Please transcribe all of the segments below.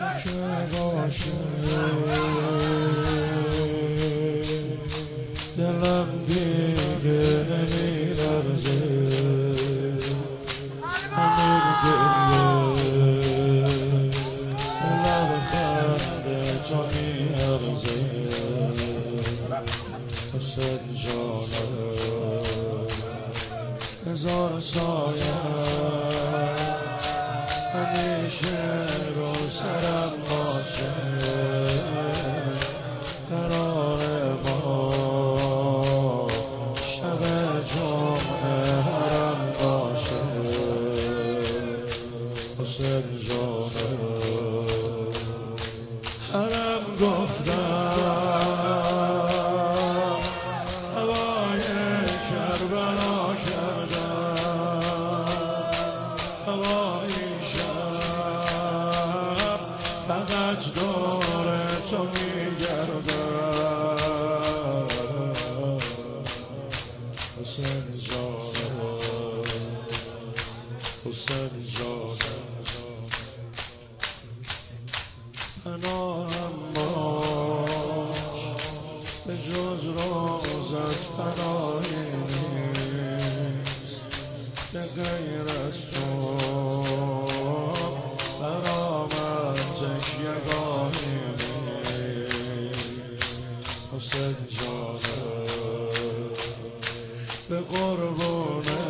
که باشه دلم دیگه نمی‌لرزه همین گریه لبخند تو می‌ارزه حسین جانم هزار سایه همیشه رو سرم باشه قرار ما شب جمعه حرم باشه حسین جانم حرم گفتم هوای کربلا کردم هوایی شب فقط دور تو میگردم حسین جانم حسین جانم پناهم باش به جز روزت پناهی نیست که غیر از تو برا من تکیه گاهی نیست حسین جانم به قربونه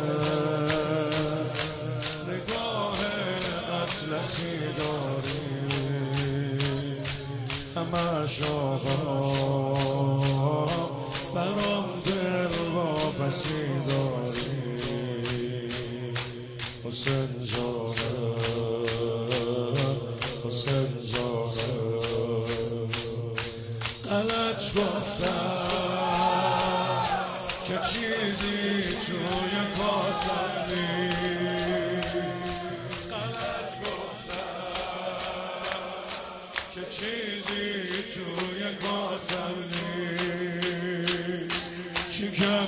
نگاه اطلسی داری همش آقا برام دل واپسی داری حسین جانم حسین جانم غلط گفتم که چیزی توی کاسم نیست غلط گفتم که چیزی توی کاسم نیست چی کم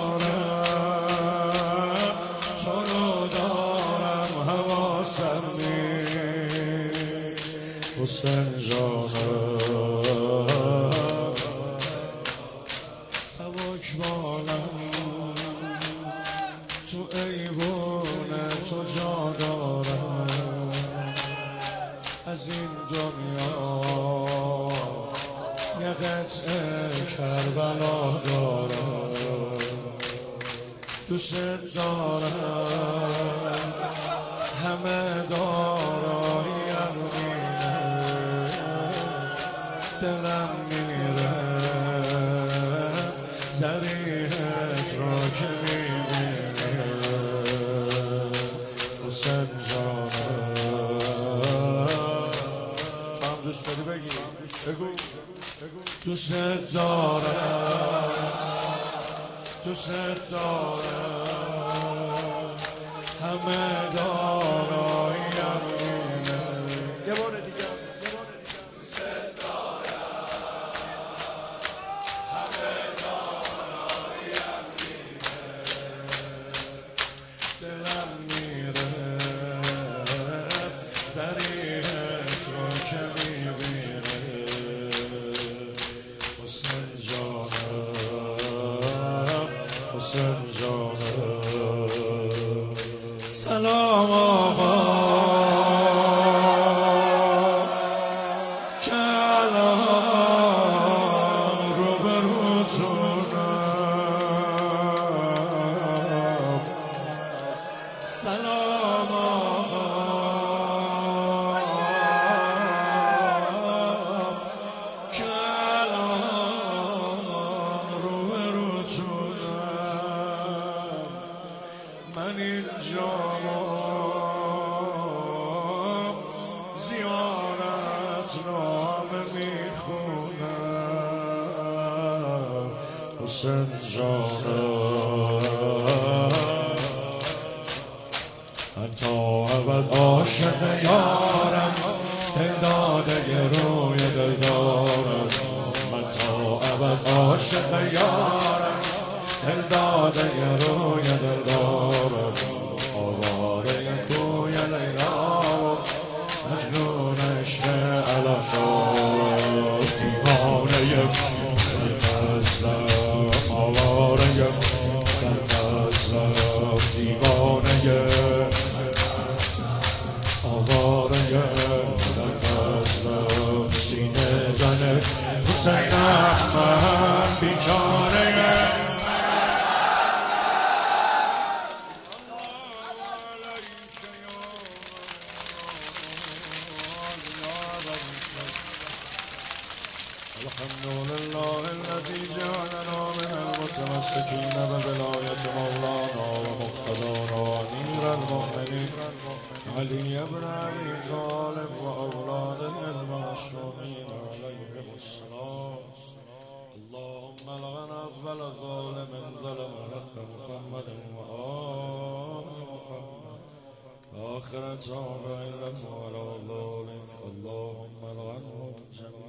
دارم تو رو دارم حواسم نیست حسین جانم سبک بالم تو ایوون تو جا دارم از این دنیا یه قطعه کربلا دارم دوست دارم همه داراییم اینه دلم میره ذریحت را که میبینه حسین جانم تو هم دوست داری بگی بگو دوست دارم دوست دارم همه داراییم اینه یه بار دیگه دوست دارم همه داراییم اینه دلم میره ذریحت رو که میبینه حسین جانم حسین جانم سلام آقا که الان روبروتونم سلام آقا که الان روبروتونم من اینجا زیارت نامه میخونم حسین جانم حتی ابد عاشق یارم دل داده روی دل دارم من تا ابد عاشق یارم دل داده روی دل دارم آواره کوی لیلا مجنون عشق علاشار دیوانه در فضلم آواره در فضلم دیوانه آواره در فضلم سینه زن حسینم من بیچاره الحمد لله الذي جعلنا من المتمسكين بولاية مولانا ومقتدانا أمير المؤمنين علي بن أبي طالب وأولاده المعصومين عليهم السلام. اللهم لعن أفضل ظالم ظلم حق محمد وآل محمد آخر تابع علة على ذلك. اللهم لعنهم جميعا